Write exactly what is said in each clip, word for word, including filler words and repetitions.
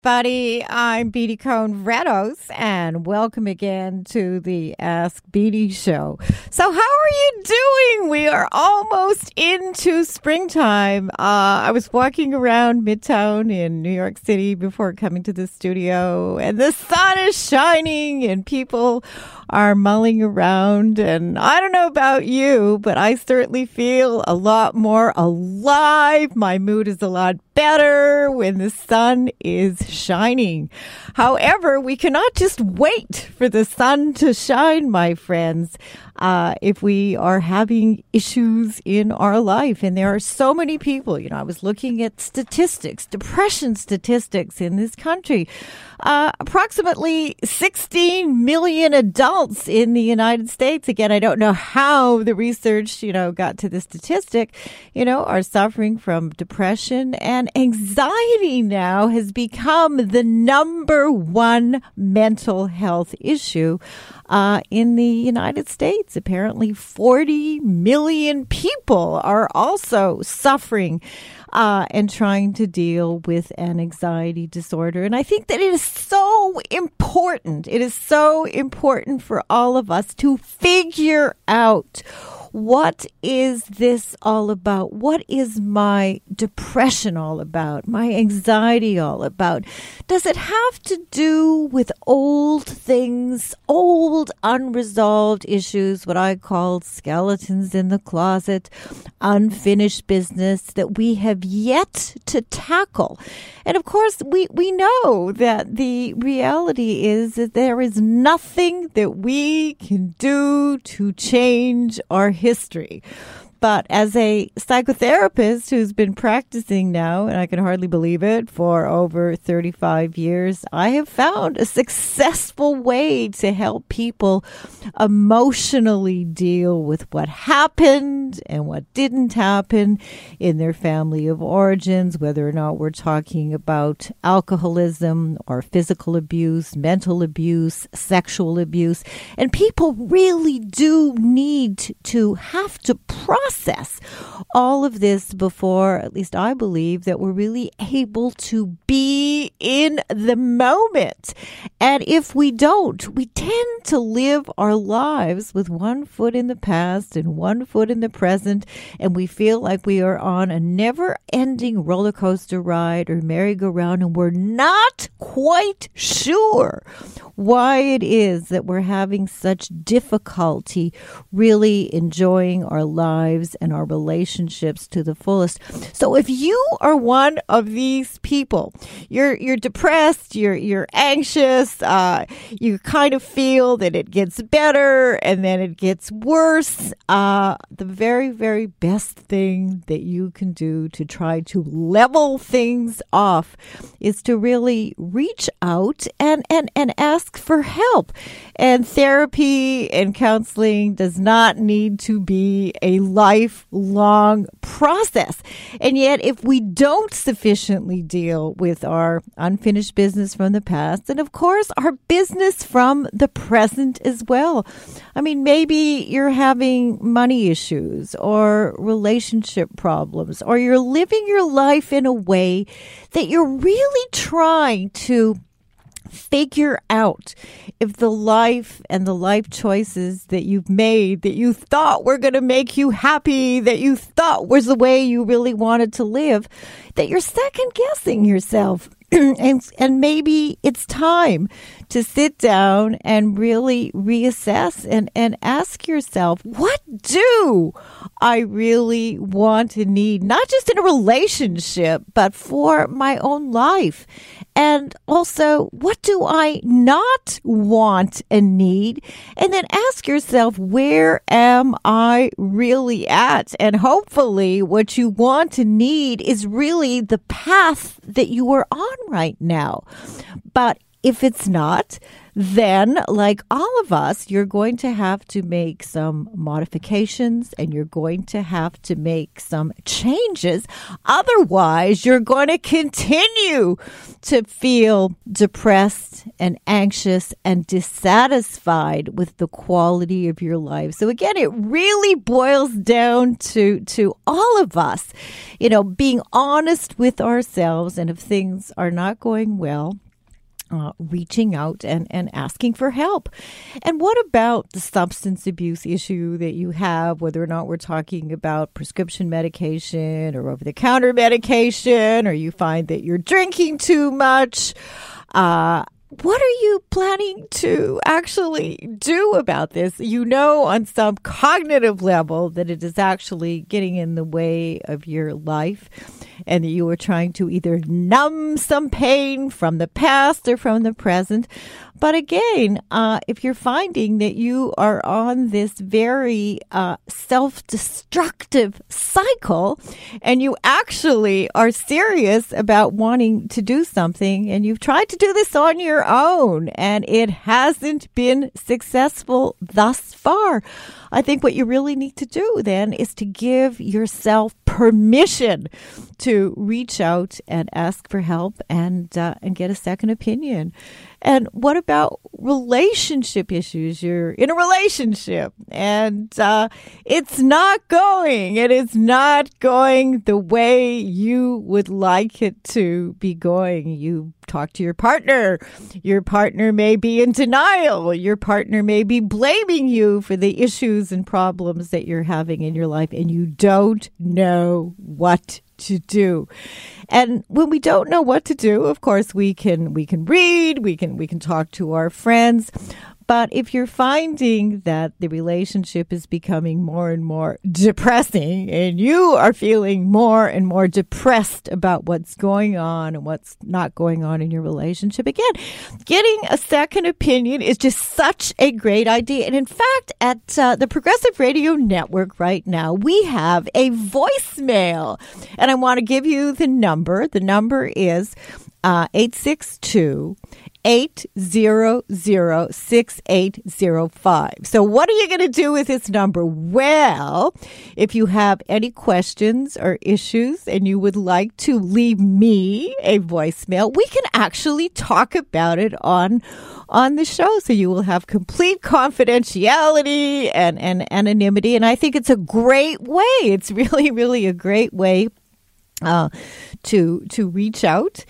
Buddy, I'm Beatty Cohn Redos, and welcome again to the Ask Beatty Show. So how are you doing? We are almost into springtime. Uh, I was walking around Midtown in New York City before coming to the studio, and the sun is shining, and people are mulling around. And I don't know about you, but I certainly feel a lot more alive. My mood is a lot better when the sun is shining. However, we cannot just wait for the sun to shine, my friends, uh, if we are having issues in our life. And there are so many people, you know, I was looking at statistics, depression statistics in this country. Uh, approximately sixteen million adults in the United States, again, I don't know how the research, you know, got to the statistic, you know, are suffering from depression, and anxiety now has become the number one mental health issue uh, in the United States. Apparently forty million people are also suffering Uh, and trying to deal with an anxiety disorder. And I think that it is so important. It is so important for all of us to figure out, what is this all about? What is my depression all about? My anxiety all about? Does it have to do with old things, old unresolved issues, what I call skeletons in the closet, unfinished business that we have yet to tackle? And of course, we, we know that the reality is that there is nothing that we can do to change our history. But as a psychotherapist who's been practicing now, and I can hardly believe it, for over thirty-five years, I have found a successful way to help people emotionally deal with what happened and what didn't happen in their family of origins, whether or not we're talking about alcoholism or physical abuse, mental abuse, sexual abuse. And people really do need to have to process Process all of this before, at least I believe, that we're really able to be in the moment. And if we don't, we tend to live our lives with one foot in the past and one foot in the present, and we feel like we are on a never-ending roller coaster ride or merry-go-round, and we're not quite sure why it is that we're having such difficulty really enjoying our lives and our relationships to the fullest. So if you are one of these people, you're you're depressed, you're you're anxious, uh, you kind of feel that it gets better and then it gets worse, uh, the very, very best thing that you can do to try to level things off is to really reach out and, and, and ask for help. And therapy and counseling does not need to be a lifelong process. And yet, if we don't sufficiently deal with our unfinished business from the past, and of course, our business from the present as well. I mean, maybe you're having money issues or relationship problems, or you're living your life in a way that you're really trying to figure out if the life and the life choices that you've made, that you thought were going to make you happy, that you thought was the way you really wanted to live, that you're second guessing yourself. and and maybe it's time to sit down and really reassess and, and ask yourself, what do I really want to need? Not just in a relationship, but for my own life. And also, what do I not want and need? And then ask yourself, where am I really at? And hopefully what you want to need is really the path that you are on right now. But if it's not, then, like all of us, you're going to have to make some modifications and you're going to have to make some changes. Otherwise, you're going to continue to feel depressed and anxious and dissatisfied with the quality of your life. So again, it really boils down to, to all of us, you know, being honest with ourselves. And if things are not going well, Uh, reaching out and, and asking for help. And what about the substance abuse issue that you have, whether or not we're talking about prescription medication or over-the-counter medication, or you find that you're drinking too much? Uh, what are you planning to actually do about this? You know, on some cognitive level that it is actually getting in the way of your life, and that you are trying to either numb some pain from the past or from the present. But again, uh, if you're finding that you are on this very uh, self-destructive cycle, and you actually are serious about wanting to do something, and you've tried to do this on your own, and it hasn't been successful thus far, I think what you really need to do then is to give yourself permission to reach out and ask for help and uh, and get a second opinion. And what about relationship issues? You're in a relationship and uh, it's not going. It is not going the way you would like it to be going. You talk to your partner. Your partner may be in denial. Your partner may be blaming you for the issues and problems that you're having in your life, and you don't know what to do. And when we don't know what to do, of course, we can we can read, we can we can talk to our friends. But if you're finding that the relationship is becoming more and more depressing, and you are feeling more and more depressed about what's going on and what's not going on in your relationship, again, getting a second opinion is just such a great idea. And in fact, at uh, the Progressive Radio Network right now, we have a voicemail. And I want to give you the number. The number is uh, eight six two, eight zero zero, six eight zero five. So what are you going to do with this number? Well, if you have any questions or issues and you would like to leave me a voicemail, we can actually talk about it on on the show. So you will have complete confidentiality and, and anonymity. And I think it's a great way. It's really, really a great way uh, to to reach out.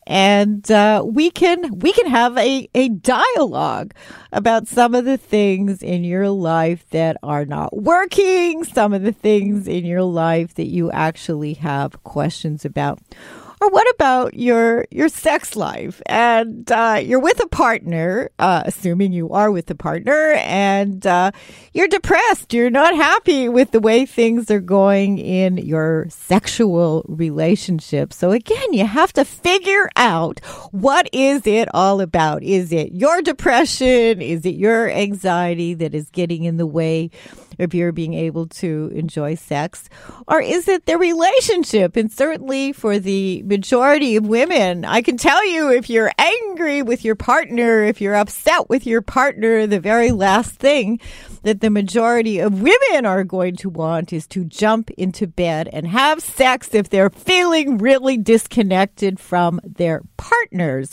And uh, we can we can have a, a dialogue about some of the things in your life that are not working, some of the things in your life that you actually have questions about. Or what about your your sex life? And uh, you're with a partner, uh, assuming you are with a partner, and uh, you're depressed. You're not happy with the way things are going in your sexual relationship. So again, you have to figure out, what is it all about? Is it your depression? Is it your anxiety that is getting in the way of your being able to enjoy sex? Or is it the relationship? And certainly for the majority of women, I can tell you, if you're angry with your partner, if you're upset with your partner, the very last thing that the majority of women are going to want is to jump into bed and have sex if they're feeling really disconnected from their partners.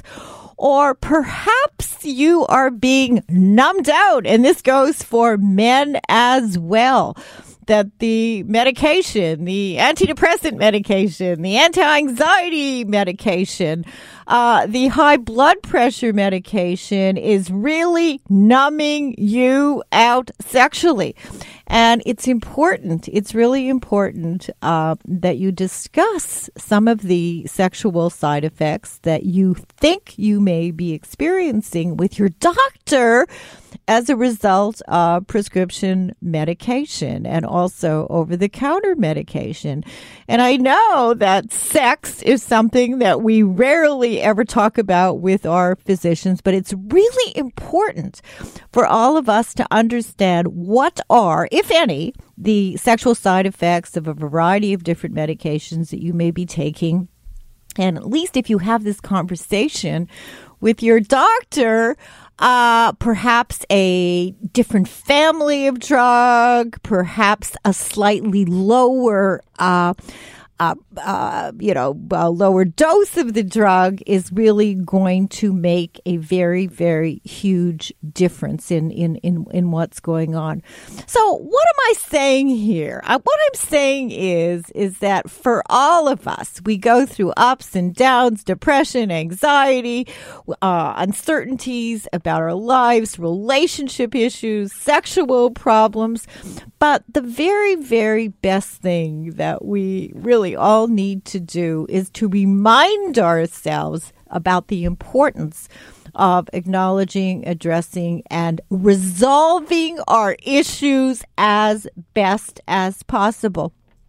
Or perhaps you are being numbed out, and this goes for men as well, that the medication, the antidepressant medication, the anti-anxiety medication, uh, the high blood pressure medication is really numbing you out sexually. And it's important, it's really important uh, that you discuss some of the sexual side effects that you think you may be experiencing with your doctor as a result of prescription medication and also over-the-counter medication. And I know that sex is something that we rarely ever talk about with our physicians, but it's really important for all of us to understand what are, if any, the sexual side effects of a variety of different medications that you may be taking. And at least if you have this conversation with your doctor, uh, perhaps a different family of drug, perhaps a slightly lower uh Uh, uh, you know, a lower dose of the drug is really going to make a very, very huge difference in, in, in, in what's going on. So what am I saying here? Uh, what I'm saying is, is that for all of us, we go through ups and downs, depression, anxiety, uh, uncertainties about our lives, relationship issues, sexual problems. But the very, very best thing that we really all need to do is to remind ourselves about the importance of acknowledging, addressing, and resolving our issues as best as possible.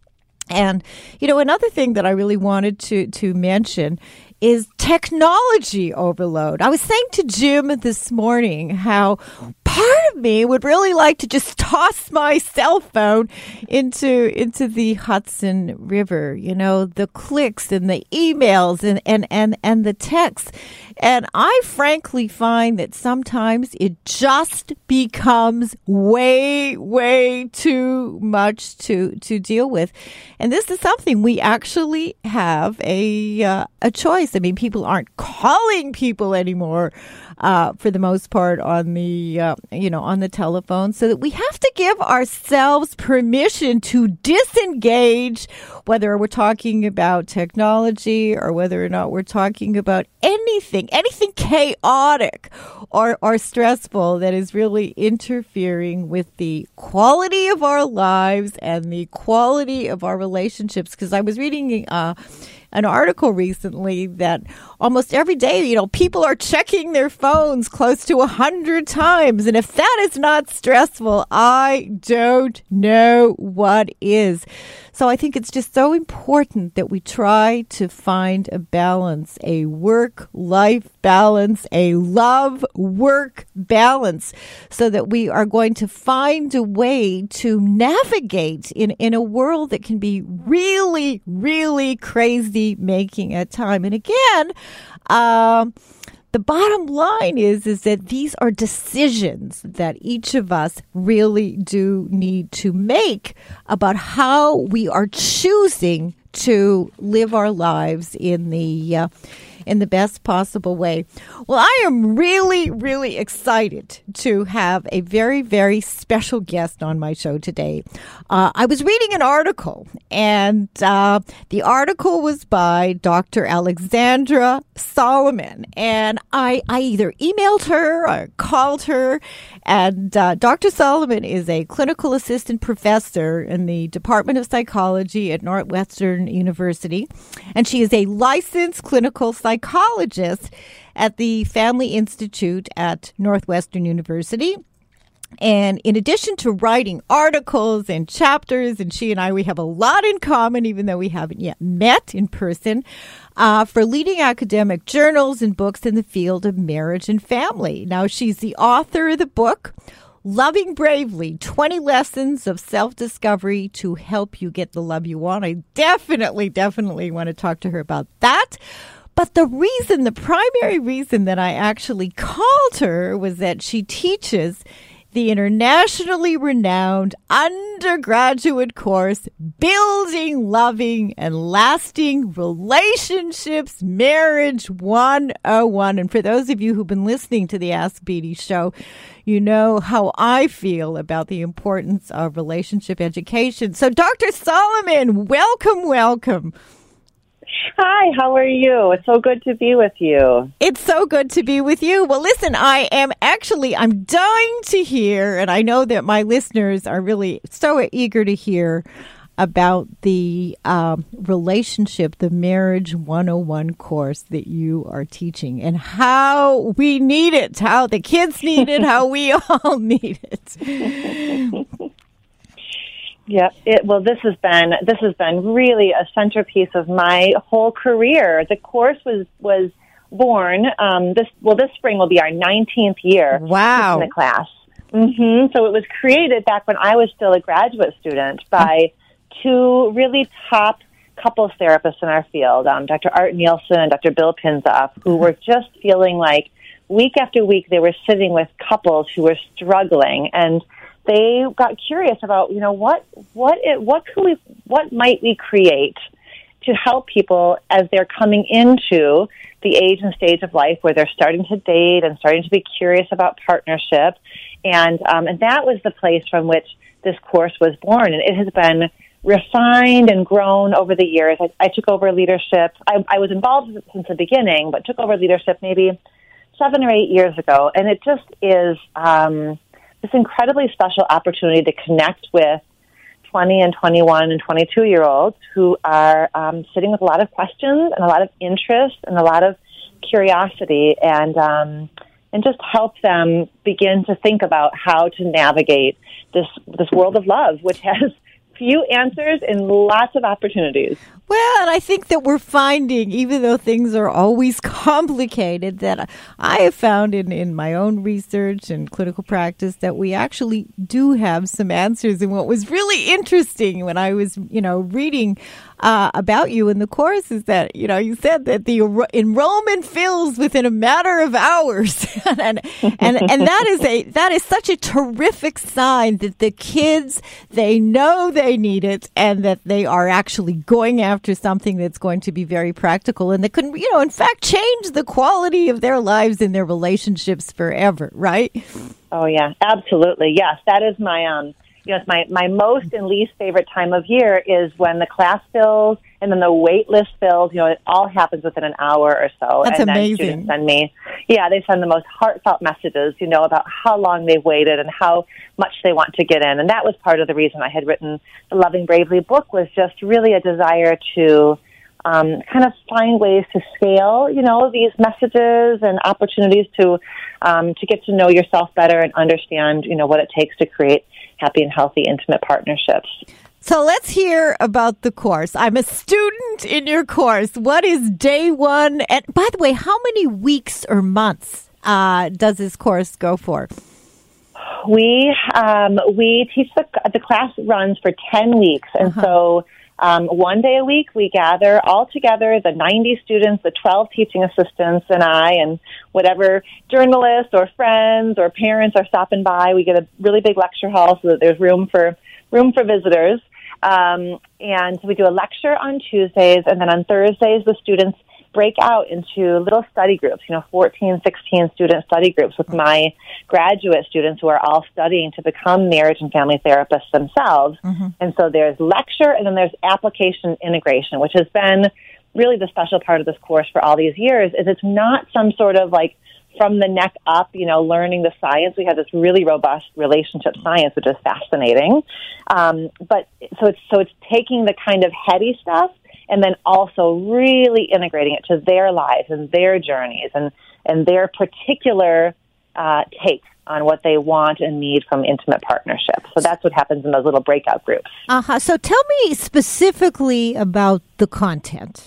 And, you know, another thing that I really wanted to, to mention is technology overload. I was saying to Jim this morning how part of me would really like to just toss my cell phone into into the Hudson River, you know, the clicks and the emails and, and, and, and the texts. And I frankly find that sometimes it just becomes way, way too much to, to deal with. And this is something we actually have a, uh, a choice. I mean, people aren't calling people anymore. Uh, for the most part on the, uh, you know, on the telephone, so that we have to give ourselves permission to disengage, whether we're talking about technology or whether or not we're talking about anything, anything chaotic or, or stressful that is really interfering with the quality of our lives and the quality of our relationships. Because I was reading, uh, an article recently that almost every day, you know, people are checking their phones close to a hundred times. And if that is not stressful, I don't know what is. So I think it's just so important that we try to find a balance, a work-life balance, a love-work balance, so that we are going to find a way to navigate in, in a world that can be really, really crazy making at time. And again, um, the bottom line is, is that these are decisions that each of us really do need to make about how we are choosing to live our lives in the uh, in the best possible way. Well, I am really, really excited to have a very, very special guest on my show today. Uh, I was reading an article, and uh, the article was by Doctor Alexandra Solomon. And I, I either emailed her or called her. And uh, Doctor Solomon is a clinical assistant professor in the Department of Psychology at Northwestern University. And she is a licensed clinical psychologist at the Family Institute at Northwestern University. And in addition to writing articles and chapters, and she and I, we have a lot in common, even though we haven't yet met in person, uh, for leading academic journals and books in the field of marriage and family. Now, she's the author of the book, Loving Bravely, twenty Lessons of Self-Discovery to Help You Get the Love You Want. I definitely, definitely want to talk to her about that. But the reason, the primary reason that I actually called her was that she teaches the internationally renowned undergraduate course, Building Loving and Lasting Relationships, Marriage one oh one. And for those of you who've been listening to the Ask Beatty show, you know how I feel about the importance of relationship education. So, Doctor Solomon, welcome, welcome. Hi, how are you? It's so good to be with you. It's so good to be with you. Well, listen, I am actually, I'm dying to hear, and I know that my listeners are really so eager to hear about the um, relationship, the Marriage one oh one course that you are teaching, and how we need it, how the kids need it, how we all need it. Yeah, it, well, this has been this has been really a centerpiece of my whole career. The course was was born um, this well this spring will be our nineteenth year. Wow, in the class. Mm-hmm. So it was created back when I was still a graduate student by two really top couples therapists in our field, um, Doctor Art Nielsen and Doctor Bill Pinzoff, who were just feeling like week after week they were sitting with couples who were struggling, and they got curious about, you know, what what it, what could we what might we create to help people as they're coming into the age and stage of life where they're starting to date and starting to be curious about partnership. And um, and that was the place from which this course was born. And it has been refined and grown over the years. I, I took over leadership. I, I was involved since the beginning, but took over leadership maybe seven or eight years ago. And it just is um, this incredibly special opportunity to connect with twenty and twenty-one and twenty-two-year-olds who are um, sitting with a lot of questions and a lot of interest and a lot of curiosity, and um, and just help them begin to think about how to navigate this this world of love, which has few answers and lots of opportunities. Well, and I think that we're finding, even though things are always complicated, that I have found in, in my own research and clinical practice that we actually do have some answers. And what was really interesting when I was, you know, reading uh, about you in the course is that, you know, you said that the enro- enrollment fills within a matter of hours. and, and and that is a that is such a terrific sign that the kids, they know they need it and that they are actually going after after something that's going to be very practical and that could, you know, in fact, change the quality of their lives and their relationships forever, right? Oh, yeah, absolutely. Yes, that is my, um, you know, it's my, my most and least favorite time of year is when the class fills and then the wait list fills. You know, it all happens within an hour or so. That's and amazing. Then students send me, yeah, they send the most heartfelt messages, you know, about how long they've waited and how much they want to get in. And that was part of the reason I had written the Loving Bravely book, was just really a desire to um, kind of find ways to scale, you know, these messages and opportunities to um, to get to know yourself better and understand, you know, what it takes to create happy and healthy, intimate partnerships. So let's hear about the course. I'm a student in your course. What is day one? And by the way, how many weeks or months uh, does this course go for? We um, we teach the the class runs for ten weeks, and uh-huh. so um, one day a week we gather all together, the ninety students, the twelve teaching assistants, and I, and whatever journalists or friends or parents are stopping by. We get a really big lecture hall so that there's room for room for visitors. Um, and we do a lecture on Tuesdays, and then on Thursdays the students break out into little study groups, you know, fourteen, sixteen student study groups with my graduate students who are all studying to become marriage and family therapists themselves. Mm-hmm. And so there's lecture, and then there's application integration, which has been really the special part of this course for all these years, is it's not some sort of like from the neck up, you know, learning the science. We have this really robust relationship science, which is fascinating. Um, but so it's so it's taking the kind of heady stuff and then also really integrating it to their lives and their journeys and, and their particular uh, take on what they want and need from intimate partnerships. So that's what happens in those little breakout groups. Uh-huh. So tell me specifically about the content.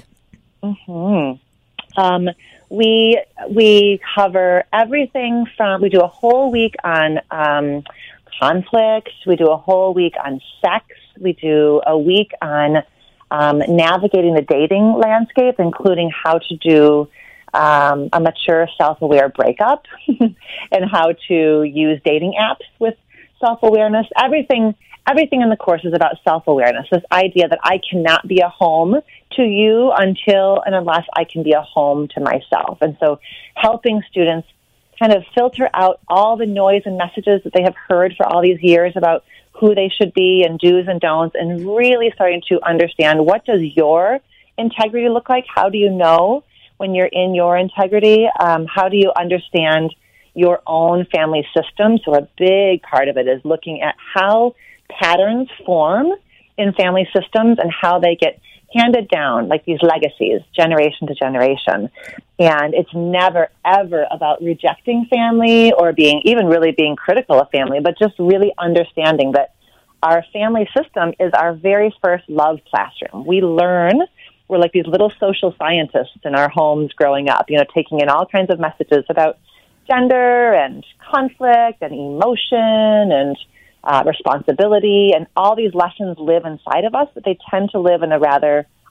Mm-hmm. Um, we we cover everything from, we do a whole week on um, conflict, we do a whole week on sex, we do a week on Um, navigating the dating landscape, including how to do um, a mature, self-aware breakup and how to use dating apps with self-awareness. Everything, everything in the course is about self-awareness, this idea that I cannot be a home to you until and unless I can be a home to myself. And so helping students kind of filter out all the noise and messages that they have heard for all these years about who they should be and do's and don'ts, and really starting to understand, what does your integrity look like? How do you know when you're in your integrity? Um, how do you understand your own family system? So a big part of it is looking at how patterns form in family systems and how they get handed down, like these legacies, generation to generation. And it's never, ever about rejecting family or being, even really being critical of family, but just really understanding that our family system is our very first love classroom. We learn, we're like these little social scientists in our homes growing up, you know, taking in all kinds of messages about gender and conflict and emotion and uh, responsibility, and all these lessons live inside of us, but they tend to live in a rather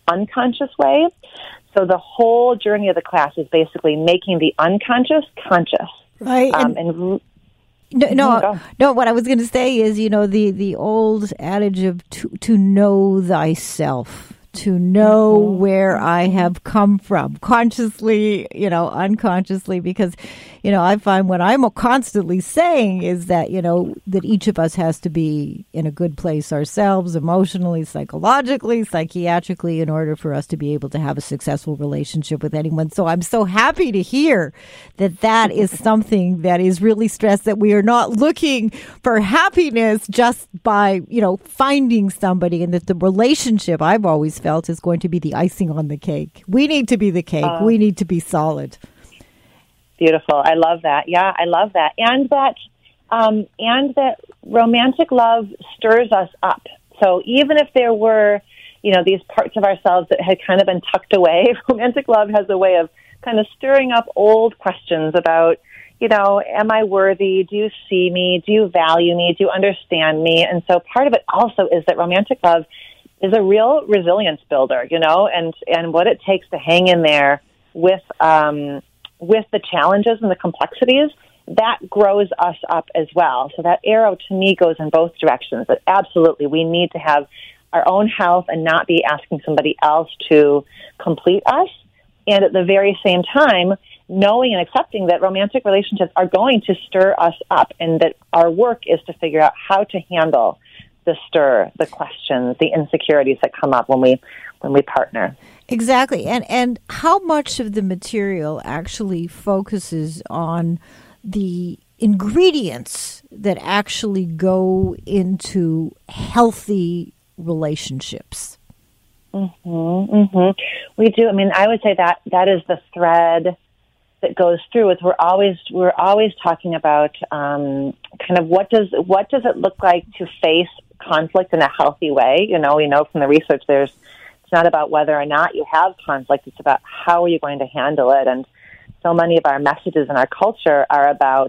unconscious way. So the whole journey of the class is basically making the unconscious conscious. Right. Um, and, and no, no, no, what I was going to say is, you know, the, the old adage of to, to know thyself. To know mm-hmm. where I have come from, consciously, you know, unconsciously, because, you know, I find what I'm constantly saying is that, you know, that each of us has to be in a good place ourselves, emotionally, psychologically, psychiatrically, in order for us to be able to have a successful relationship with anyone. So I'm so happy to hear that that is something that is really stressed, that we are not looking for happiness just by, you know, finding somebody, and that the relationship, I've always felt, is going to be the icing on the cake. We need to be the cake. Uh, we need to be solid. Beautiful. I love that. Yeah, I love that. And that, um, and that romantic love stirs us up. So even if there were, you know, these parts of ourselves that had kind of been tucked away, romantic love has a way of kind of stirring up old questions about, you know, am I worthy? Do you see me? Do you value me? Do you understand me? And so part of it also is that romantic love is a real resilience builder, you know, and, and what it takes to hang in there with, um, with the challenges and the complexities, that grows us up as well. So that arrow to me goes in both directions. That absolutely we need to have our own health and not be asking somebody else to complete us. And at the very same time, knowing and accepting that romantic relationships are going to stir us up, and that our work is to figure out how to handle the stir, the questions, the insecurities that come up when we when we partner. Exactly. And and how much of the material actually focuses on the ingredients that actually go into healthy relationships? Mm-hmm, mm-hmm. We do. I mean, I would say that that is the thread that goes through. Is we're always we're always talking about um, kind of what does what does it look like to face conflict in a healthy way. You know, we know from the research there's it's not about whether or not you have conflict. It's about how are you going to handle it. And so many of our messages in our culture are about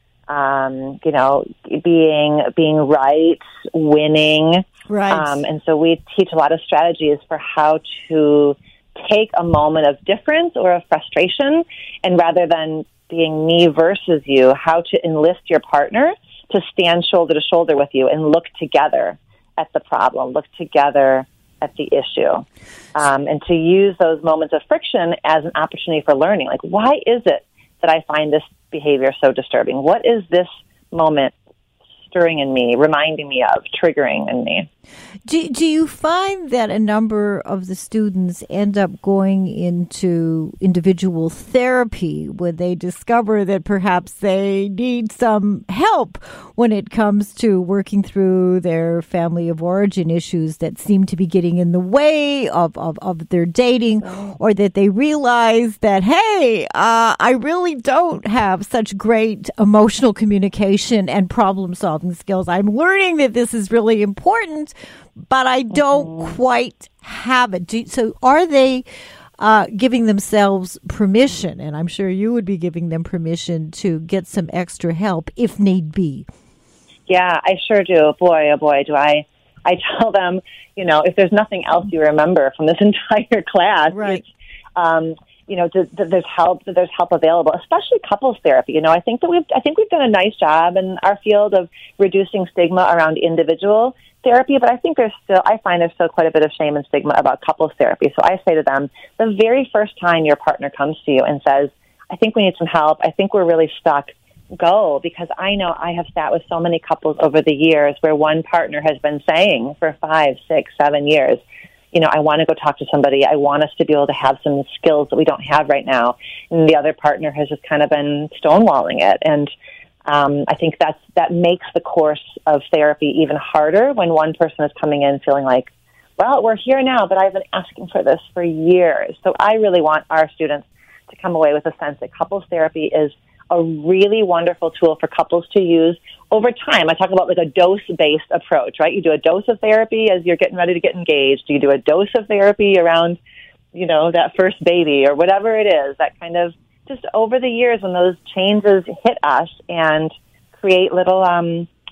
um, you know being being right, winning. Right. Um, and so we teach a lot of strategies for how to take a moment of difference or of frustration, and rather than being me versus you, how to enlist your partner to stand shoulder to shoulder with you and look together at the problem, look together at the issue, um, and to use those moments of friction as an opportunity for learning. Like, why is it that I find this behavior so disturbing? What is this moment stirring in me, reminding me of, triggering in me? Do, do you find that a number of the students end up going into individual therapy when they discover that perhaps they need some help when it comes to working through their family of origin issues that seem to be getting in the way of, of, of their dating, or that they realize that, hey, uh, I really don't have such great emotional communication and problem solving skills. I'm learning that this is really important, but I don't mm-hmm. quite have it. Do, so are they uh, giving themselves permission, and I'm sure you would be giving them permission to get some extra help if need be? Yeah, I sure do. Boy, oh boy, do I. I tell them, you know, if there's nothing else you remember from this entire class, right. it's, um, you know, th- th- there's help. There's help available, especially couples therapy. You know, I think that we've, I think we've done a nice job in our field of reducing stigma around individual therapy, but I think there's still, I find there's still quite a bit of shame and stigma about couples therapy. So I say to them, the very first time your partner comes to you and says, I think we need some help, I think we're really stuck, go, because I know I have sat with so many couples over the years where one partner has been saying for five, six, seven years, you know, I want to go talk to somebody. I want us to be able to have some skills that we don't have right now. And the other partner has just kind of been stonewalling it. And um, I think that's, that makes the course of therapy even harder when one person is coming in feeling like, well, we're here now, but I've been asking for this for years. So I really want our students to come away with a sense that couples therapy is a really wonderful tool for couples to use over time. I talk about like a dose-based approach, right? You do a dose of therapy as you're getting ready to get engaged. You do a dose of therapy around, you know, that first baby or whatever it is, that kind of just over the years when those changes hit us and create little, um,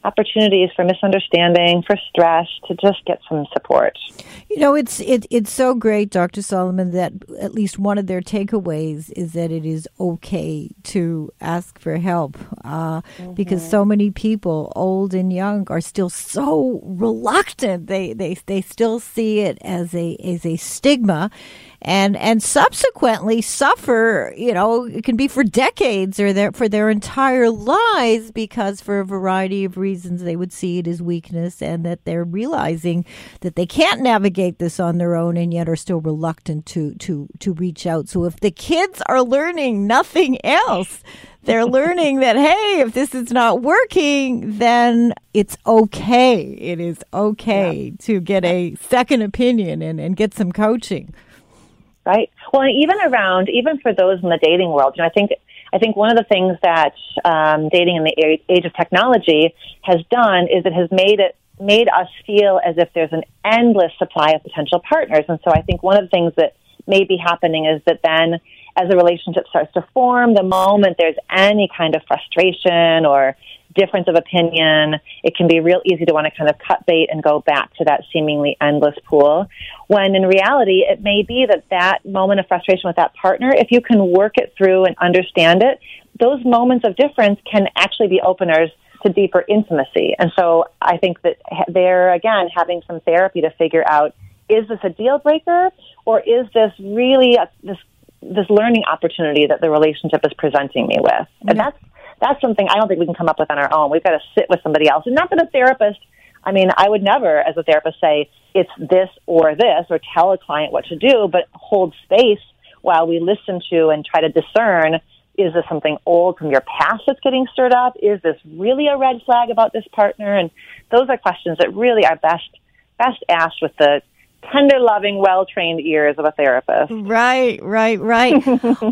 opportunities for misunderstanding, for stress, to just get some support. You know, it's it, it's so great, Doctor Solomon, that at least one of their takeaways is that it is okay to ask for help, uh, mm-hmm. because so many people, old and young, are still so reluctant. They they they still see it as a as a stigma, and and subsequently suffer. You know, it can be for decades or their for their entire lives, because for a variety of reasons they would see it as weakness, and that they're realizing that they can't navigate this on their own, and yet are still reluctant to to to reach out. So if the kids are learning nothing else, they're learning that, hey, if this is not working, then it's okay. It is okay yeah. to get a second opinion and, and get some coaching. Right. Well, and even around, even for those in the dating world, you know, I think I think one of the things that um, dating in the age of technology has done is it has made it made us feel as if there's an endless supply of potential partners. And so I think one of the things that may be happening is that then as a relationship starts to form, the moment there's any kind of frustration or difference of opinion, it can be real easy to want to kind of cut bait and go back to that seemingly endless pool, when in reality, it may be that that moment of frustration with that partner, if you can work it through and understand it, those moments of difference can actually be openers to deeper intimacy. And so I think that they're, again, having some therapy to figure out, is this a deal breaker, or is this really a, this this learning opportunity that the relationship is presenting me with? Mm-hmm. And that's That's something I don't think we can come up with on our own. We've got to sit with somebody else. And not that a therapist, I mean, I would never, as a therapist, say it's this or this, or tell a client what to do, but hold space while we listen to and try to discern, is this something old from your past that's getting stirred up? Is this really a red flag about this partner? And those are questions that really are best best asked with the tender, loving, well-trained ears of a therapist. Right, right, right.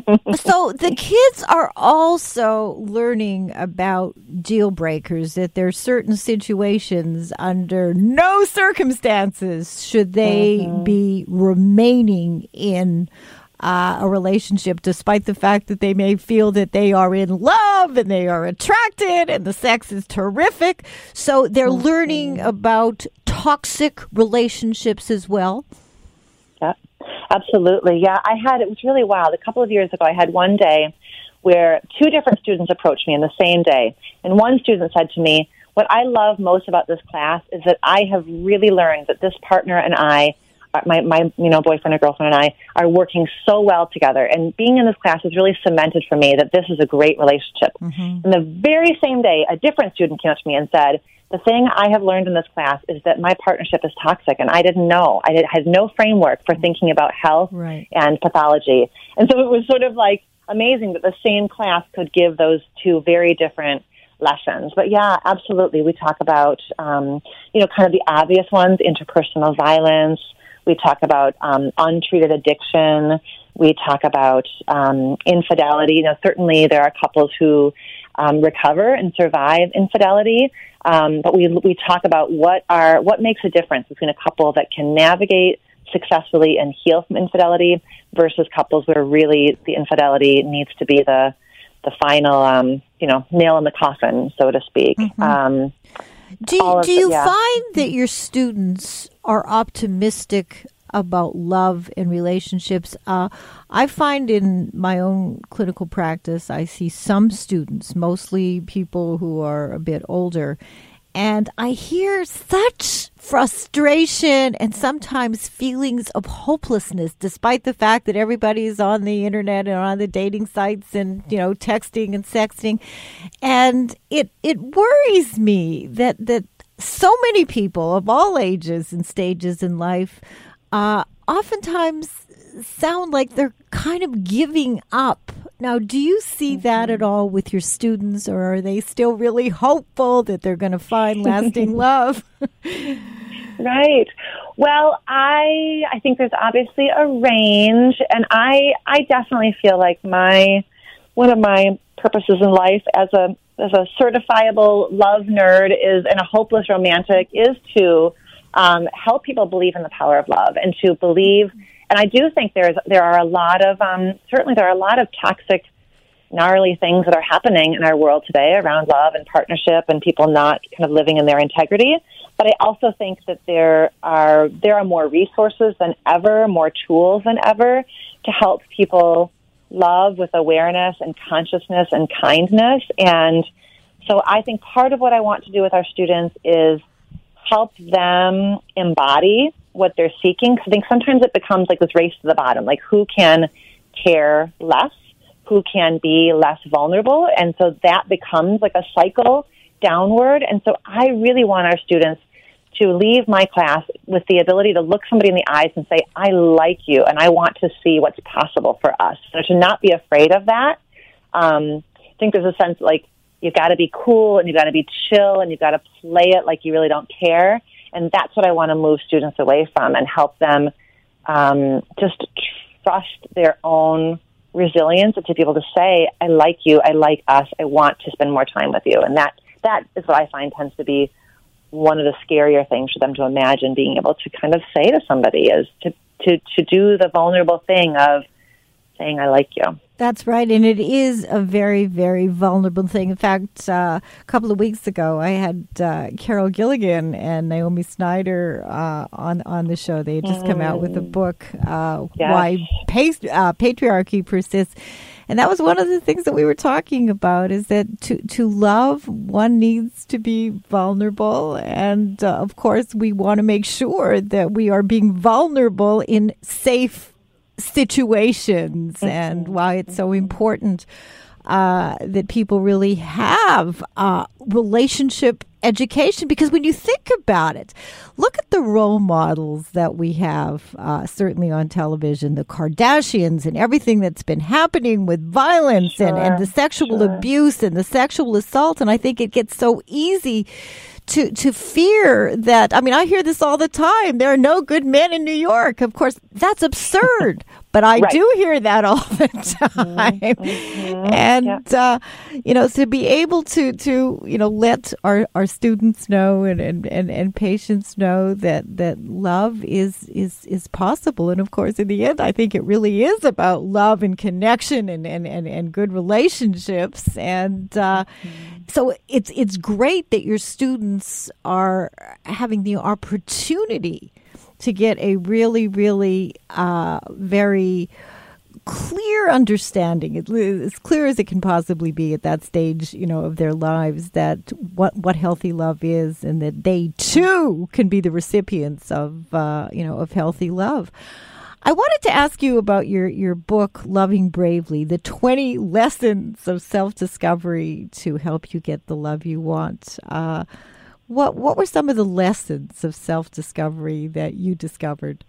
So the kids are also learning about deal breakers, that there are certain situations under no circumstances should they mm-hmm. be remaining in Uh, a relationship, despite the fact that they may feel that they are in love and they are attracted and the sex is terrific. So they're mm-hmm. learning about toxic relationships as well. Yeah, absolutely. Yeah, I had, it was really wild. A couple of years ago, I had one day where two different students approached me in the same day. And one student said to me, what I love most about this class is that I have really learned that this partner and I My, my, you know, boyfriend or girlfriend and I are working so well together. And being in this class has really cemented for me that this is a great relationship. Mm-hmm. And the very same day, a different student came up to me and said, the thing I have learned in this class is that my partnership is toxic, and I didn't know. I did, had no framework for thinking about health right. and pathology. And so it was sort of like amazing that the same class could give those two very different lessons. But yeah, absolutely. We talk about, um, you know, kind of the obvious ones, interpersonal violence. We talk about um, untreated addiction. We talk about um, infidelity. You know, certainly there are couples who um, recover and survive infidelity, um, but we we talk about what are what makes a difference between a couple that can navigate successfully and heal from infidelity versus couples where really the infidelity needs to be the the final um, you know nail in the coffin, so to speak. Mm-hmm. Um, Do you, do you the, yeah. find that your students are optimistic about love and relationships? Uh, I find in my own clinical practice, I see some students, mostly people who are a bit older, and I hear such frustration and sometimes feelings of hopelessness, despite the fact that everybody is on the internet and on the dating sites and, you know, texting and sexting. And it it worries me that, that so many people of all ages and stages in life uh, oftentimes sound like they're kind of giving up. Now, do you see mm-hmm. that at all with your students, or are they still really hopeful that they're going to find lasting love? Right. Well, I I think there's obviously a range, and I I definitely feel like my one of my purposes in life as a as a certifiable love nerd is and a hopeless romantic is to um, help people believe in the power of love, and to believe. And I do think there's there are a lot of um, certainly there are a lot of toxic gnarly things that are happening in our world today around love and partnership and people not kind of living in their integrity. But I also think that there are there are more resources than ever, more tools than ever to help people love with awareness and consciousness and kindness. And so I think part of what I want to do with our students is help them embody what they're seeking. Because I think sometimes it becomes like this race to the bottom, like who can care less, who can be less vulnerable. And so that becomes like a cycle downward. And so I really want our students to leave my class with the ability to look somebody in the eyes and say, I like you, and I want to see what's possible for us. So to not be afraid of that. Um, I think there's a sense like you've got to be cool and you've got to be chill and you've got to play it like you really don't care. And that's what I want to move students away from and help them um, just trust their own resilience and to be able to say, I like you, I like us, I want to spend more time with you. And that that is what I find tends to be one of the scarier things for them to imagine being able to kind of say to somebody is to, to, to do the vulnerable thing of saying, I like you. That's right. And it is a very, very vulnerable thing. In fact, uh, a couple of weeks ago, I had uh, Carol Gilligan and Naomi Snyder uh, on, on the show. They had just mm. come out with a book, uh, yes. Why pa- uh, Patriarchy Persists. And that was one of the things that we were talking about, is that to, to love, one needs to be vulnerable. And, uh, of course, we want to make sure that we are being vulnerable in safe situations. Mm-hmm. And why it's so important uh, that people really have uh, relationship education, because when you think about it, look at the role models that we have, uh, certainly on television, the Kardashians and everything that's been happening with violence sure, and, and the sexual sure. abuse and the sexual assault. And I think it gets so easy to to fear that. I mean, I hear this all the time. There are no good men in New York. Of course, that's absurd. But I right. do hear that all the time. Mm-hmm. And, yeah. uh, you know, to be able to, to you know, let our, our students know and, and, and, and patients know that, that love is, is, is possible. And, of course, in the end, I think it really is about love and connection and, and, and, and good relationships. And uh, mm-hmm. so it's it's great that your students are having the opportunity to get a really, really uh, very clear understanding, as clear as it can possibly be at that stage, you know, of their lives, that what what healthy love is, and that they too can be the recipients of, uh, you know, of healthy love. I wanted to ask you about your, your book, Loving Bravely, the twenty lessons of self-discovery to help you get the love you want. Uh, What what were some of the lessons of self-discovery that you discovered?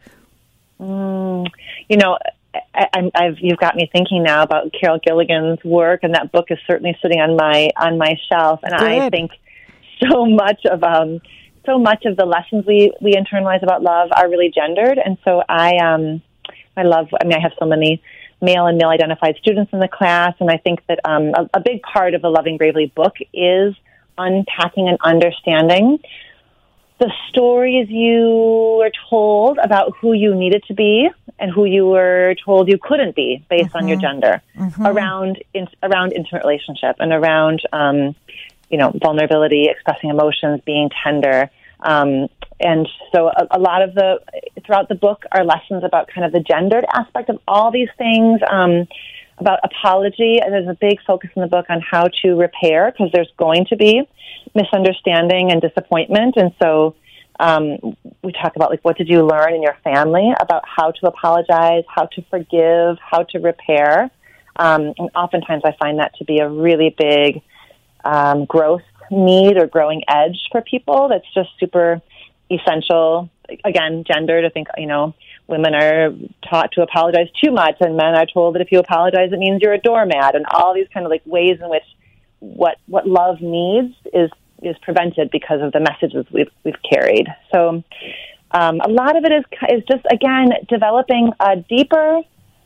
Mm, you know, I, I'm, I've you've got me thinking now about Carol Gilligan's work, and that book is certainly sitting on my on my shelf. And Good. I think so much of um so much of the lessons we, we internalize about love are really gendered, and so I um I love. I mean, I have so many male and male identified students in the class, and I think that um a, a big part of the Loving Bravely book is unpacking and understanding the stories you were told about who you needed to be and who you were told you couldn't be based mm-hmm. on your gender mm-hmm. around in, around intimate relationship and around um, you know vulnerability, expressing emotions, being tender. Um, and so a, a lot of the throughout the book are lessons about kind of the gendered aspect of all these things. Um, about apology, and there's a big focus in the book on how to repair, because there's going to be misunderstanding and disappointment. And so um, we talk about, like, what did you learn in your family about how to apologize, how to forgive, how to repair. Um, and oftentimes I find that to be a really big um, growth need or growing edge for people that's just super essential. Again, gendered, I think, you know, women are taught to apologize too much, and men are told that if you apologize, it means you're a doormat, and all these kind of like ways in which what what love needs is is prevented because of the messages we've we've carried. So um, a lot of it is is just, again, developing a deeper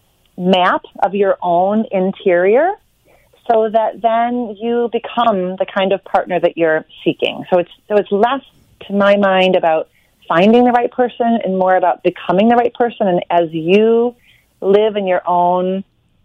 map of your own interior, so that then you become the kind of partner that you're seeking. So it's so it's less, to my mind, about finding the right person and more about becoming the right person. And as you live in your own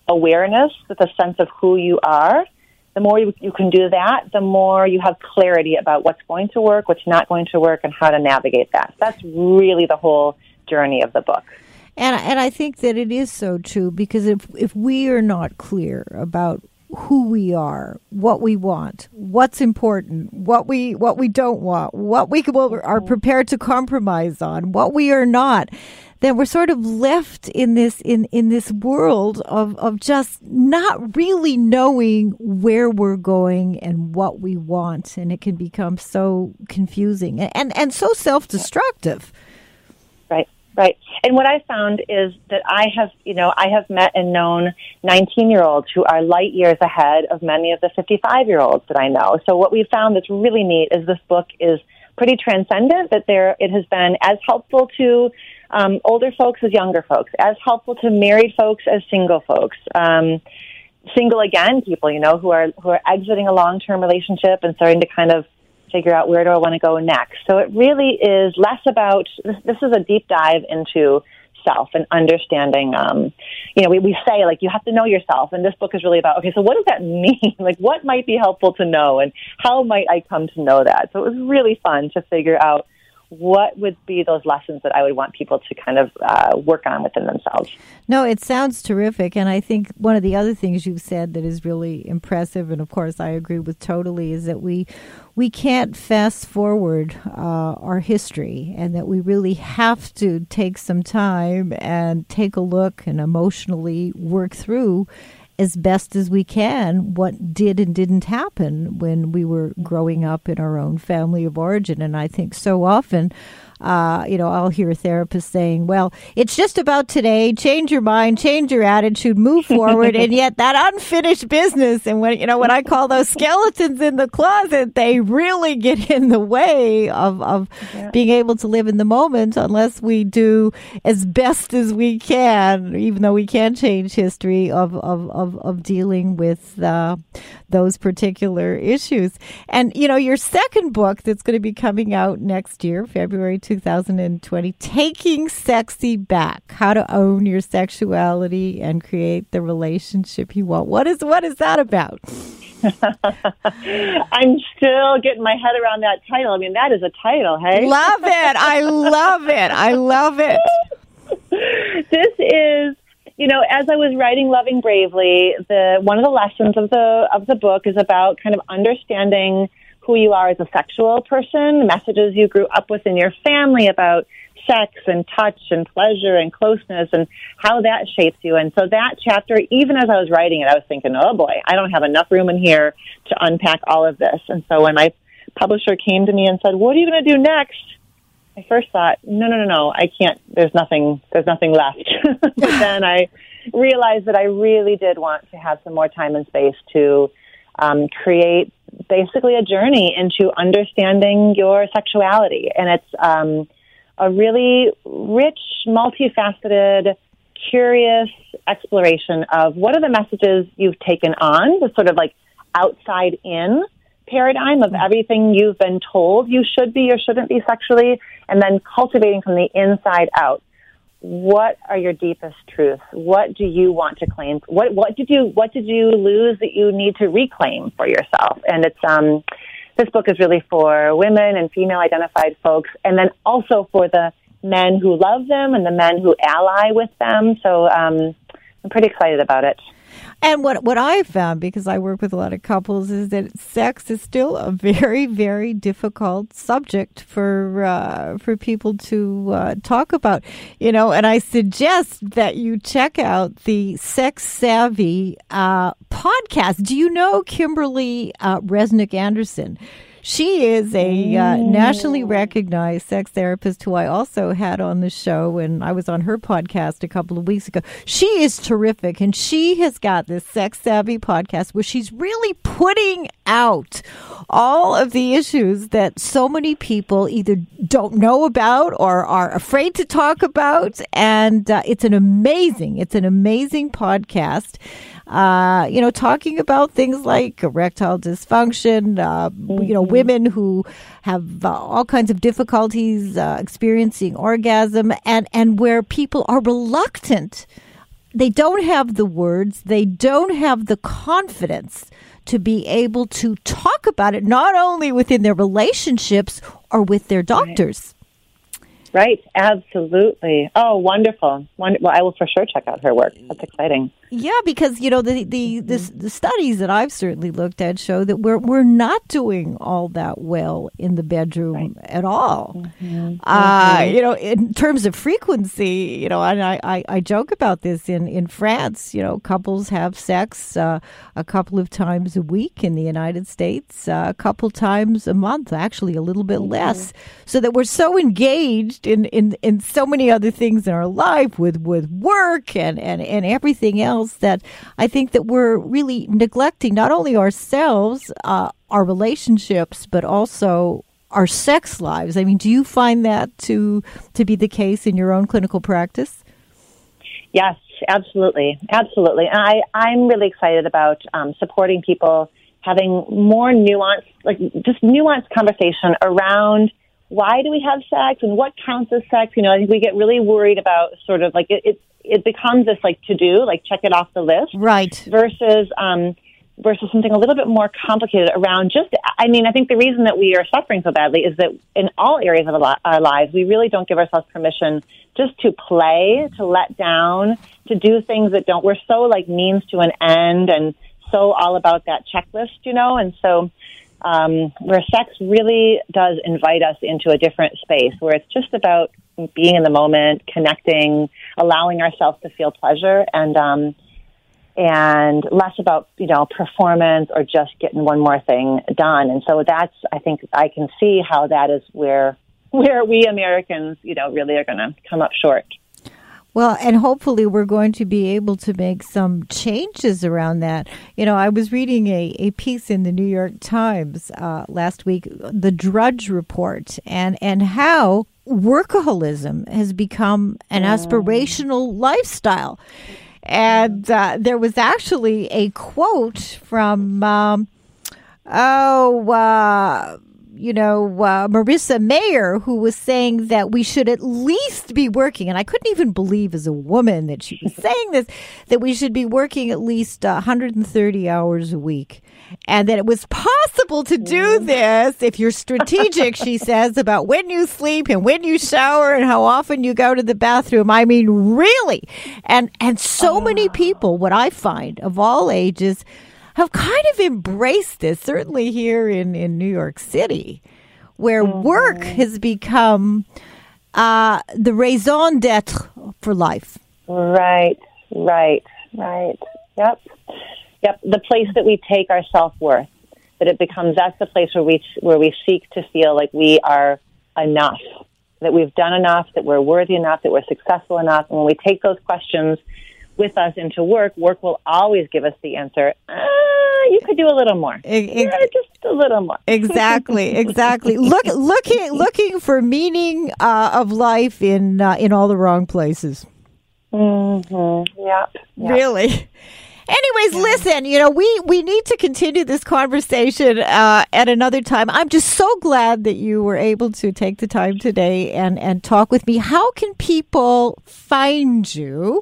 awareness with a sense of who you are, the more you, you can do that, the more you have clarity about what's going to work, what's not going to work, and how to navigate that. That's really the whole journey of the book. And and I think that it is so true, because if if we are not clear about who we are, what we want, what's important, what we what we don't want, what we are prepared to compromise on, what we are not, then we're sort of left in this in, in this world of, of just not really knowing where we're going and what we want, and it can become so confusing and and, and so self-destructive. Right. Right. And what I found is that I have, you know, I have met and known nineteen-year-olds who are light years ahead of many of the fifty-five-year-olds that I know. So what we found that's really neat is this book is pretty transcendent, that there it has been as helpful to um, older folks as younger folks, as helpful to married folks as single folks, um, single again people, you know, who are who are exiting a long-term relationship and starting to kind of figure out where do I want to go next. So it really is less about, this, this is a deep dive into self and understanding, um, you know, we, we say, like, you have to know yourself. And this book is really about, okay, so what does that mean? Like, what might be helpful to know? And how might I come to know that? So it was really fun to figure out what would be those lessons that I would want people to kind of uh, work on within themselves. No, it sounds terrific. And I think one of the other things you've said that is really impressive, and of course I agree with totally, is that we we can't fast forward uh, our history, and that we really have to take some time and take a look and emotionally work through as best as we can what did and didn't happen when we were growing up in our own family of origin. And I think so often, uh, you know, I'll hear therapists saying, well, it's just about today, change your mind, change your attitude, move forward. And yet that unfinished business, and when, you know, what I call those skeletons in the closet, they really get in the way of, of yeah. being able to live in the moment, unless we do as best as we can, even though we can't change history, of, of, of, of dealing with uh, those particular issues. And, you know, your second book that's going to be coming out next year, February two thousand twenty, Taking Sexy Back, How to Own Your Sexuality and Create the Relationship You Want. What is what is that about? I'm still getting my head around that title. I mean, that is a title, hey? Love it. I love it. I love it. This is, you know, as I was writing Loving Bravely, the one of the lessons of the of the book is about kind of understanding who you are as a sexual person, messages you grew up with in your family about sex and touch and pleasure and closeness, and how that shapes you. And so that chapter, even as I was writing it, I was thinking, oh boy, I don't have enough room in here to unpack all of this. And so when my publisher came to me and said, what are you going to do next? I first thought, no, no, no, no, I can't, there's nothing, there's nothing left. But then I realized that I really did want to have some more time and space to um, create basically a journey into understanding your sexuality. And it's um, a really rich, multifaceted, curious exploration of what are the messages you've taken on, the sort of like outside in paradigm of everything you've been told you should be or shouldn't be sexually, and then cultivating from the inside out. What are your deepest truths? What do you want to claim? What what did you what did you lose that you need to reclaim for yourself? And it's um this book is really for women and female identified folks, and then also for the men who love them and the men who ally with them. So um, I'm pretty excited about it. And what what I found, because I work with a lot of couples, is that sex is still a very, very difficult subject for uh, for people to uh, talk about. You know, and I suggest that you check out the Sex Savvy uh, podcast. Do you know Kimberly uh, Resnick Anderson? She is a uh, nationally recognized sex therapist who I also had on the show, and I was on her podcast a couple of weeks ago. She is terrific, and she has got this Sex Savvy podcast where she's really putting out all of the issues that so many people either don't know about or are afraid to talk about, and uh, it's an amazing, it's an amazing podcast. Uh, you know, talking about things like erectile dysfunction, uh, mm-hmm. you know, women who have uh, all kinds of difficulties uh, experiencing orgasm, and, and where people are reluctant they don't have the words, they don't have the confidence to be able to talk about it, not only within their relationships or with their doctors. Right, absolutely. Oh, wonderful. Wonder- well, I will for sure check out her work. That's exciting. Yeah, because, you know, the the, the the studies that I've certainly looked at show that we're we're not doing all that well in the bedroom right. at all. Mm-hmm. Uh, mm-hmm. You know, in terms of frequency, you know, and I, I, I joke about this in, in France, you know, couples have sex uh, a couple of times a week. In the United States, uh, a couple times a month, actually a little bit mm-hmm. less, so that we're so engaged in, in, in so many other things in our life with, with work and, and, and everything else. That I think that we're really neglecting not only ourselves, uh, our relationships, but also our sex lives. I mean, do you find that to to be the case in your own clinical practice? Yes, absolutely, absolutely. And I I'm really excited about um, supporting people having more nuanced, like just nuanced conversation around why do we have sex and what counts as sex. You know, I think we get really worried about sort of like it. it it becomes this like to do, like check it off the list. Right. Versus, um, versus something a little bit more complicated around just, I mean, I think the reason that we are suffering so badly is that in all areas of our lives, we really don't give ourselves permission just to play, to let down, to do things that don't, we're so like means to an end and so all about that checklist, you know? And so, um, where sex really does invite us into a different space where it's just about being in the moment, connecting, allowing ourselves to feel pleasure, and um, and less about, you know, performance or just getting one more thing done. And so that's, I think I can see how that is where where we Americans, you know, really are going to come up short. Well, and hopefully we're going to be able to make some changes around that. You know, I was reading a, a piece in the New York Times uh, last week, the Drudge Report, and, and how workaholism has become an aspirational lifestyle. And uh, there was actually a quote from, um, oh, uh, you know, uh, Marissa Mayer, who was saying that we should at least be working, and I couldn't even believe as a woman that she was saying this, that we should be working at least one hundred thirty hours a week. And that it was possible to do this if you're strategic, she says, about when you sleep and when you shower and how often you go to the bathroom. I mean, really. And and so many people, what I find, of all ages, have kind of embraced this, certainly here in, in New York City, where mm-hmm. work has become uh, the raison d'etre for life. Right, right, right. Yep. Yep, the place that we take our self-worth, that it becomes, that's the place where we where we seek to feel like we are enough, that we've done enough, that we're worthy enough, that we're successful enough. And when we take those questions with us into work, work will always give us the answer, ah, you could do a little more. It, it, yeah, just a little more. Exactly, exactly. Look, looking, looking for meaning uh, of life in uh, in all the wrong places. Mm-hmm. Yep. Yep. Really. Anyways, yeah. Listen, you know, we, we need to continue this conversation uh, at another time. I'm just so glad that you were able to take the time today and, and talk with me. How can people find you?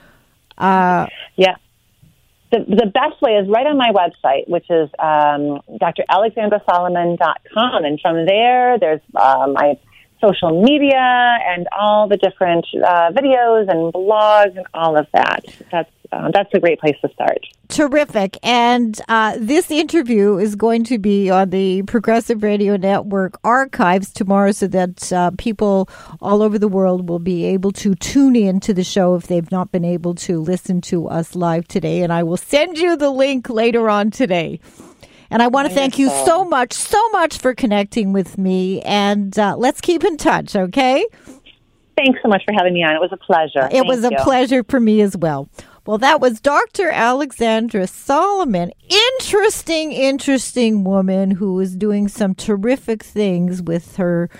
Uh, yeah. The, the best way is right on my website, which is um, d r alexandra solomon dot com. And from there, there's uh, my social media and all the different uh, videos and blogs and all of that. That's uh, that's a great place to start. Terrific. And uh, this interview is going to be on the Progressive Radio Network archives tomorrow, so that uh, people all over the world will be able to tune in to the show if they've not been able to listen to us live today. And I will send you the link later on today. And I want to thank you so much, so much for connecting with me. And uh, let's keep in touch, okay? Thanks so much for having me on. It was a pleasure. It was a pleasure for me as well. Well, that was Doctor Alexandra Solomon. Interesting, interesting woman who is doing some terrific things with her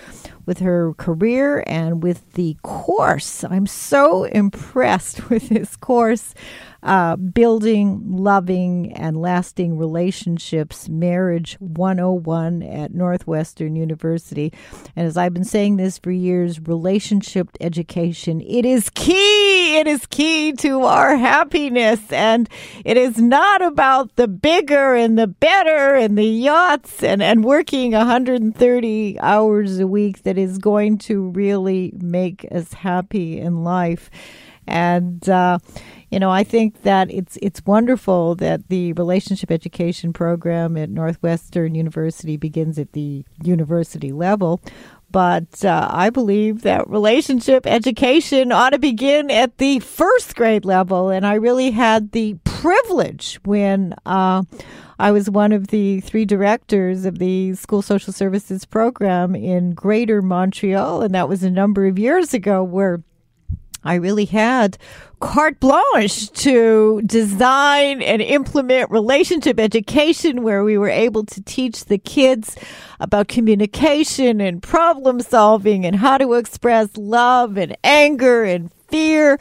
with her career and with the course. I'm so impressed with this course, uh, Building, Loving, and Lasting Relationships, Marriage one oh one at Northwestern University. And as I've been saying this for years, relationship education, it is key. It is key to our happiness. And it is not about the bigger and the better and the yachts and, and working one hundred thirty hours a week that is going to really make us happy in life. And, uh, you know, I think that it's it's wonderful that the relationship education program at Northwestern University begins at the university level. But uh, I believe that relationship education ought to begin at the first grade level. And I really had the privilege when uh, I was one of the three directors of the School Social Services program in Greater Montreal. And that was a number of years ago, where I really had carte blanche to design and implement relationship education, where we were able to teach the kids about communication and problem solving and how to express love and anger and fear.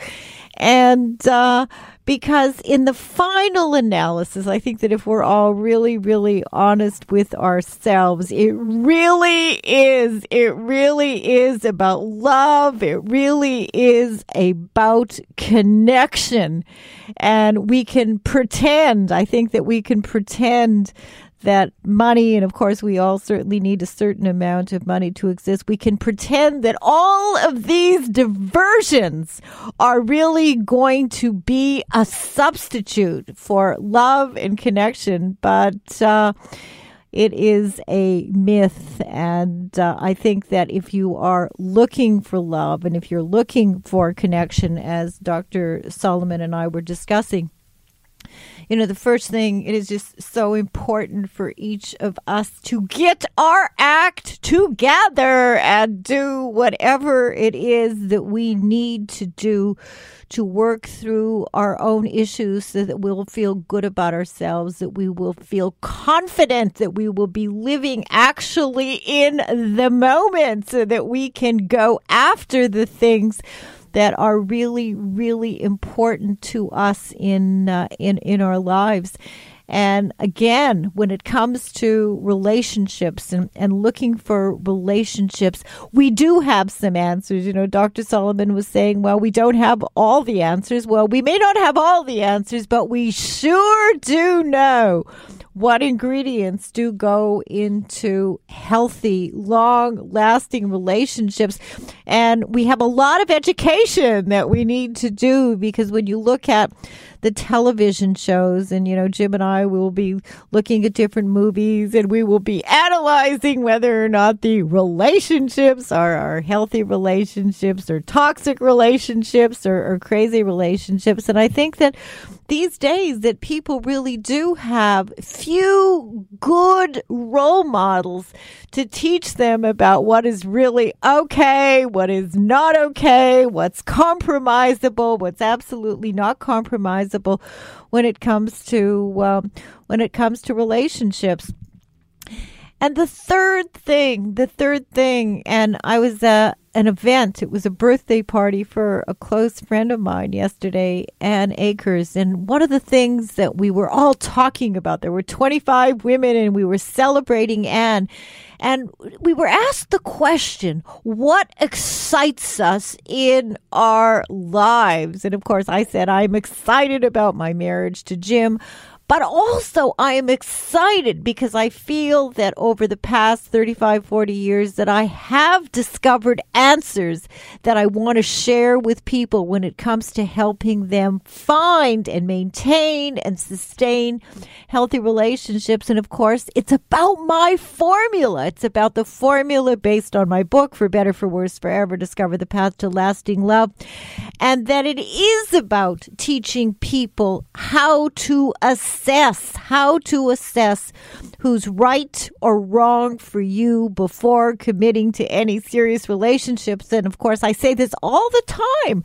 And uh, because in the final analysis, I think that if we're all really, really honest with ourselves, it really is, it really is about love. It really is about connection. And we can pretend, I think that we can pretend that money, and of course we all certainly need a certain amount of money to exist, we can pretend that all of these diversions are really going to be a substitute for love and connection. But uh, it is a myth. And uh, I think that if you are looking for love and if you're looking for connection, as Doctor Solomon and I were discussing, you know, the first thing, it is just so important for each of us to get our act together and do whatever it is that we need to do to work through our own issues so that we'll feel good about ourselves, that we will feel confident, that we will be living actually in the moment, so that we can go after the things that are really, really important to us in uh, in in our lives. And again, when it comes to relationships and, and looking for relationships, we do have some answers. You know, Doctor Solomon was saying, well, we don't have all the answers. Well, we may not have all the answers, but we sure do know what ingredients do go into healthy, long-lasting relationships. And we have a lot of education that we need to do, because when you look at the television shows, and, you know, Jim and I will be looking at different movies, and we will be analyzing whether or not the relationships are, are healthy relationships or toxic relationships or, or crazy relationships. And I think that these days that people really do have few good role models to teach them about what is really okay, what is not okay, what's compromisable, what's absolutely not compromisable when it comes to um, when it comes to relationships. And the third thing, the third thing, and I was at an event. It was a birthday party for a close friend of mine yesterday, Ann Akers. And one of the things that we were all talking about, there were twenty-five women, and we were celebrating Ann. And we were asked the question, what excites us in our lives? And of course, I said, I'm excited about my marriage to Jim. But also, I am excited because I feel that over the past thirty-five, forty years that I have discovered answers that I want to share with people when it comes to helping them find and maintain and sustain healthy relationships. And of course, it's about my formula. It's about the formula based on my book, For Better, For Worse, Forever, Discover the Path to Lasting Love. And that it is about teaching people how to assess Assess how to assess who's right or wrong for you before committing to any serious relationships. And of course, I say this all the time,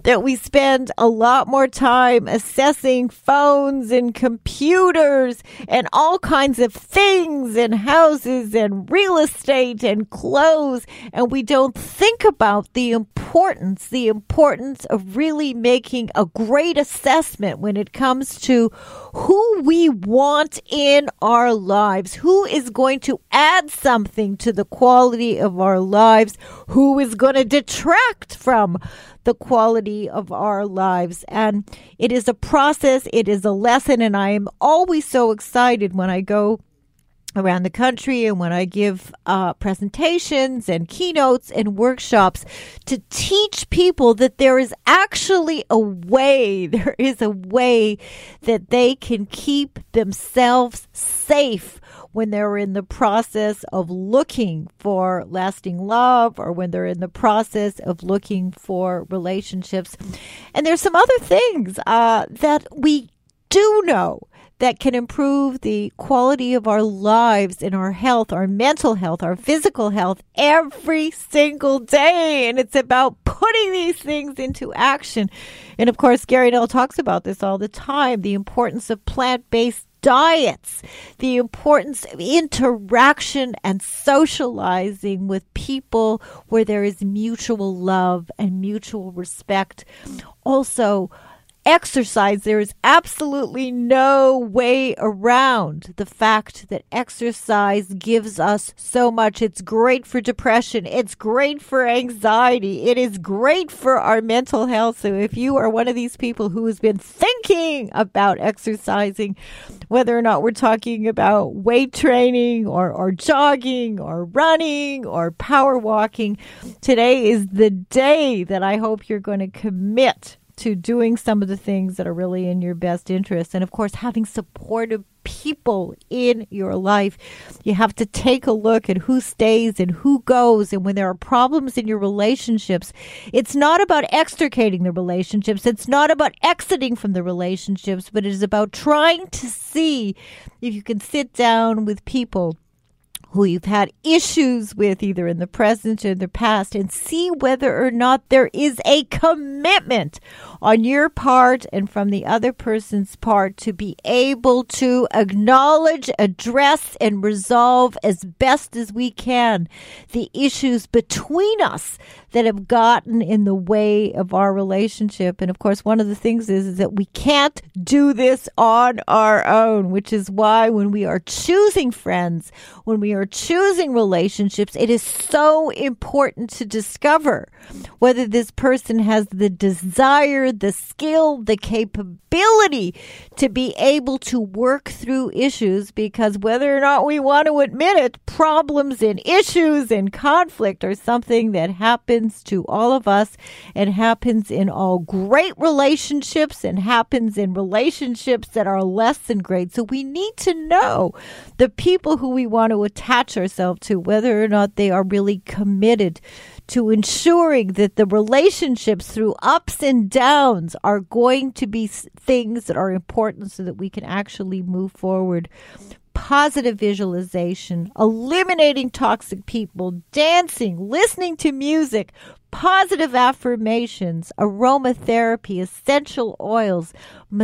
that we spend a lot more time assessing phones and computers and all kinds of things and houses and real estate and clothes, and we don't think about the importance, the importance of really making a great assessment when it comes to who we want in our lives, who is going to add something to the quality of our lives, who is going to detract from the quality of our lives. And it is a process, it is a lesson, and I am always so excited when I go around the country and when I give uh, presentations and keynotes and workshops to teach people that there is actually a way, there is a way that they can keep themselves safe when they're in the process of looking for lasting love or when they're in the process of looking for relationships. And there's some other things uh, that we do know that can improve the quality of our lives and our health, our mental health, our physical health every single day. And it's about putting these things into action. And of course, Gary Null talks about this all the time, the importance of plant-based diets, the importance of interaction and socializing with people where there is mutual love and mutual respect. Also, exercise. There is absolutely no way around the fact that exercise gives us so much. It's great for depression. It's great for anxiety. It is great for our mental health. So if you are one of these people who has been thinking about exercising, whether or not we're talking about weight training or, or jogging or running or power walking, today is the day that I hope you're going to commit to doing some of the things that are really in your best interest. And of course, having supportive people in your life. You have to take a look at who stays and who goes. And when there are problems in your relationships, it's not about extricating the relationships. It's not about exiting from the relationships, but it is about trying to see if you can sit down with people who you've had issues with either in the present or in the past and see whether or not there is a commitment on your part and from the other person's part to be able to acknowledge, address, and resolve as best as we can the issues between us that have gotten in the way of our relationship. And of course, one of the things is, is that we can't do this on our own, which is why when we are choosing friends, when we are choosing relationships, it is so important to discover whether this person has the desire, the skill, the capability to be able to work through issues, because whether or not we want to admit it, problems and issues and conflict are something that happens to all of us and happens in all great relationships and happens in relationships that are less than great. So we need to know the people who we want to attach ourselves to, whether or not they are really committed to ensuring that the relationships through ups and downs are going to be things that are important so that we can actually move forward. Positive visualization, eliminating toxic people, dancing, listening to music, positive affirmations, aromatherapy, essential oils,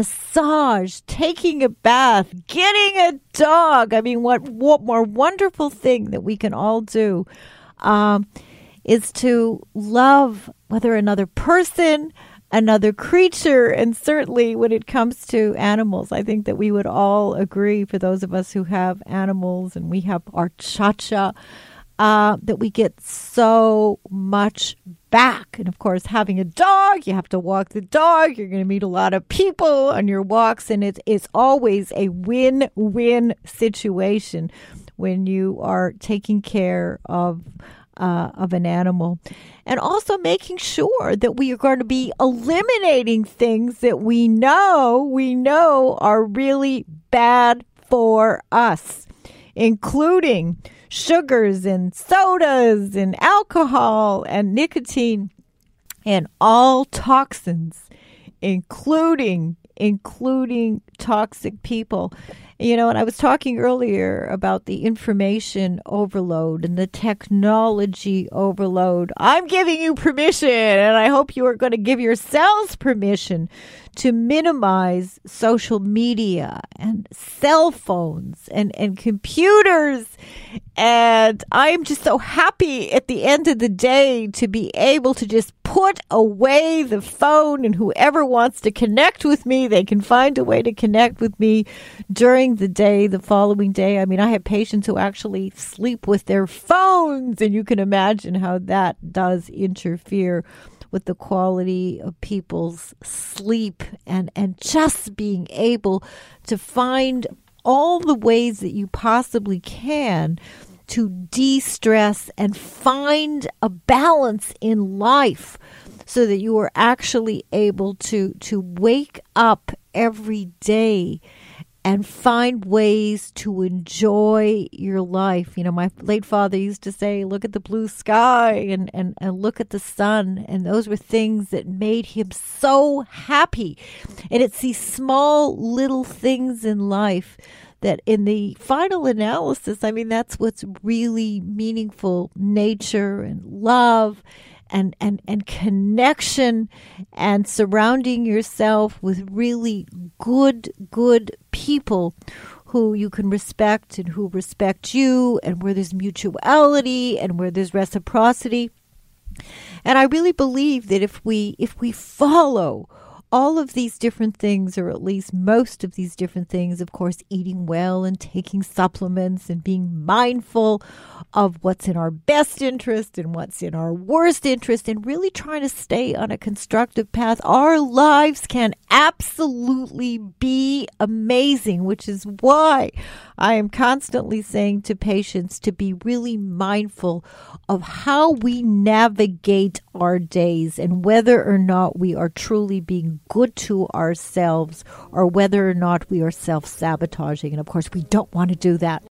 massage, taking a bath, getting a dog. I mean, what, what more wonderful thing that we can all do um, is to love whether another person, another creature, and certainly when it comes to animals, I think that we would all agree, for those of us who have animals and we have our cha-cha, uh, that we get so much back. And of course, having a dog, you have to walk the dog. You're going to meet a lot of people on your walks, and it's, it's always a win-win situation when you are taking care of Uh, of an animal. And also making sure that we are going to be eliminating things that we know, we know are really bad for us, including sugars and sodas and alcohol and nicotine and all toxins, including, including toxic people. You know, and I was talking earlier about the information overload and the technology overload. I'm giving you permission, and I hope you are going to give yourselves permission to minimize social media and cell phones and, and computers. And I'm just so happy at the end of the day to be able to just put away the phone, and whoever wants to connect with me, they can find a way to connect with me during the day, the following day. I mean, I have patients who actually sleep with their phones, and you can imagine how that does interfere with the quality of people's sleep, and, and just being able to find all the ways that you possibly can to de-stress and find a balance in life so that you are actually able to, to wake up every day and find ways to enjoy your life. You know, my late father used to say, look at the blue sky and, and, and look at the sun. And those were things that made him so happy. And it's these small little things in life that in the final analysis, I mean, that's what's really meaningful. Nature and love and, and, and connection, and surrounding yourself with really good, good people who you can respect and who respect you, and where there's mutuality and where there's reciprocity. And I really believe that if we if we follow all of these different things, or at least most of these different things, of course, eating well and taking supplements and being mindful of what's in our best interest and what's in our worst interest, and really trying to stay on a constructive path, our lives can absolutely be amazing, which is why I am constantly saying to patients to be really mindful of how we navigate our days, and whether or not we are truly being good to ourselves, or whether or not we are self-sabotaging. And of course, we don't want to do that.